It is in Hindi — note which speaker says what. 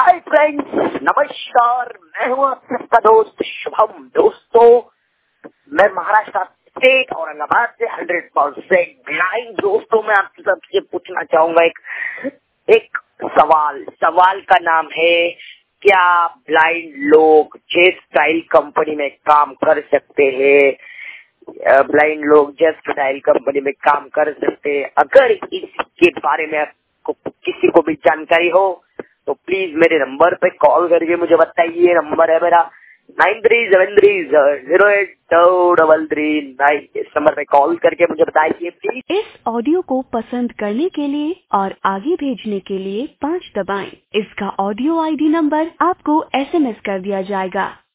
Speaker 1: हाय फ्रेंड्स, नमस्कार। मैं हूँ आपका दोस्त शुभम। दोस्तों, मैं महाराष्ट्र स्टेट औरंगाबाद से 100% ब्लाइंड। दोस्तों, मैं आपसे सबसे पूछना चाहूंगा एक सवाल का नाम है, क्या ब्लाइंड लोग जेस्ट स्टाइल कंपनी में काम कर सकते हैं? ब्लाइंड लोग जेस्ट स्टाइल कंपनी में काम कर सकते हैं? अगर इसके बारे में आपको किसी को भी जानकारी हो तो प्लीज मेरे नंबर पे कॉल करके मुझे बताइए। नंबर है मेरा 9373082339। इस नंबर पे कॉल करके मुझे बताइए प्लीज।
Speaker 2: इस ऑडियो को पसंद करने के लिए और आगे भेजने के लिए 5 दबाएं। इसका ऑडियो आईडी नंबर आपको SMS कर दिया जाएगा।